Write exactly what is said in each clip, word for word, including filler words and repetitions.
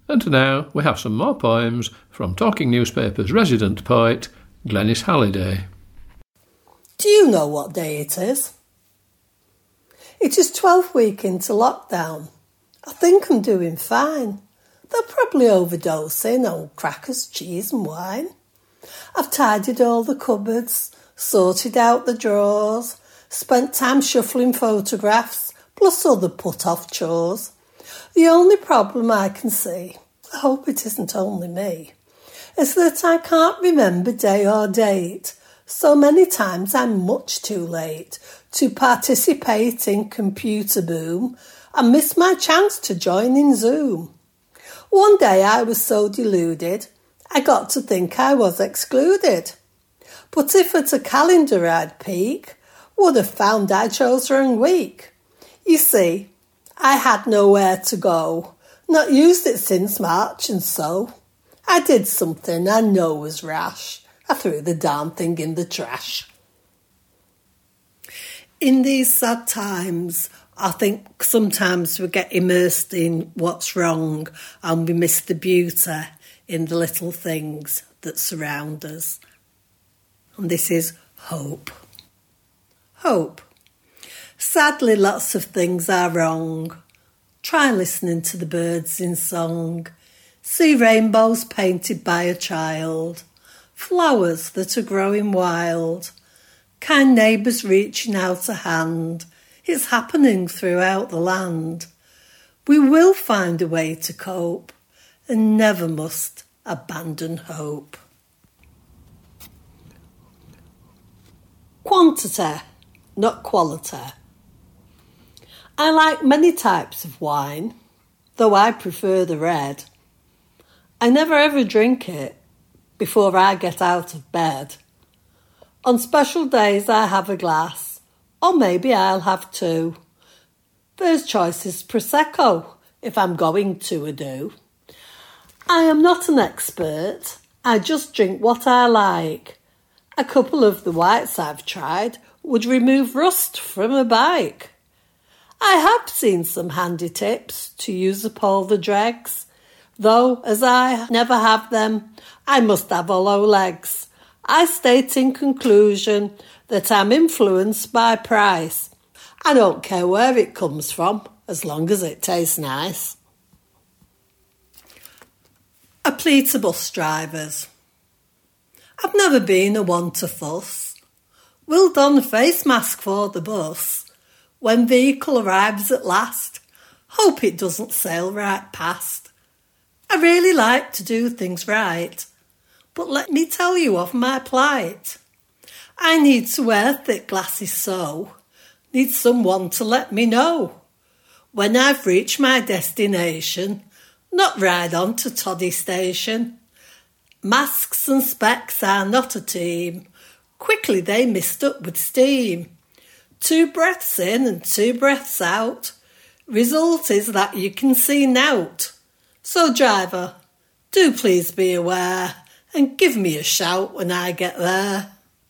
And now we have some more poems from Talking Newspaper's resident poet, Glenys Halliday. Do you know what day it is? It is twelfth week into lockdown. I think I'm doing fine. They're probably overdosing on crackers, cheese and wine. I've tidied all the cupboards, sorted out the drawers, spent time shuffling photographs, plus other put-off chores. The only problem I can see, I hope it isn't only me, is that I can't remember day or date. So many times I'm much too late to participate in computer boom and miss my chance to join in Zoom. One day I was so deluded, I got to think I was excluded. But if at a calendar I'd peek, would have found I chose wrong week. You see, I had nowhere to go, not used it since March, and so I did something I know was rash. I threw the darn thing in the trash. In these sad times, I think sometimes we get immersed in what's wrong and we miss the beauty in the little things that surround us. And this is hope. Hope. Sadly, lots of things are wrong. Try listening to the birds in song. See rainbows painted by a child. Flowers that are growing wild. Kind neighbours reaching out a hand. It's happening throughout the land. We will find a way to cope and never must abandon hope. Quantity, not quality. I like many types of wine, though I prefer the red. I never ever drink it before I get out of bed. On special days I have a glass, or maybe I'll have two. First choice is Prosecco, if I'm going to a do. I am not an expert, I just drink what I like. A couple of the whites I've tried would remove rust from a bike. I have seen some handy tips to use up all the dregs, though as I never have them, I must have hollow legs. I state in conclusion that I'm influenced by price. I don't care where it comes from, as long as it tastes nice. A plea to bus drivers. I've never been a one to fuss. We'll don a face mask for the bus. When vehicle arrives at last, hope it doesn't sail right past. I really like to do things right, but let me tell you of my plight. I need to wear thick glasses so, need someone to let me know when I've reached my destination, not ride on to Toddy Station. Masks and specs are not a team, quickly they mist up with steam. Two breaths in and two breaths out, result is that you can see nout. So driver, do please be aware and give me a shout when I get there.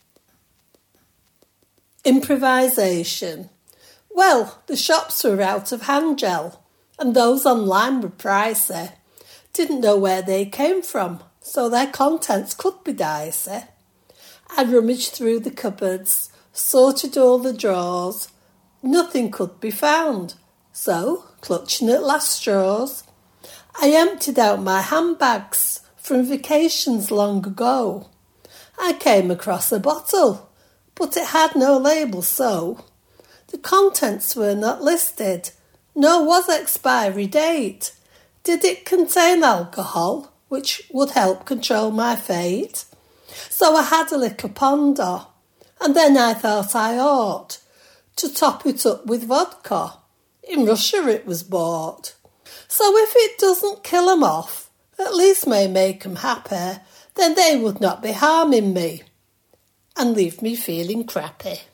Improvisation. Well, the shops were out of hand gel and those online were pricey. Didn't know where they came from, so their contents could be dicey. I rummaged through the cupboards, sorted all the drawers. Nothing could be found, so, clutching at last straws, I emptied out my handbags from vacations long ago. I came across a bottle, but it had no label, so the contents were not listed, nor was expiry date. Did it contain alcohol, which would help control my fate? So I had a little ponder, and then I thought I ought to top it up with vodka. In Russia it was bought. So if it doesn't kill 'em off, at least may make 'em happy, then they would not be harming me and leave me feeling crappy.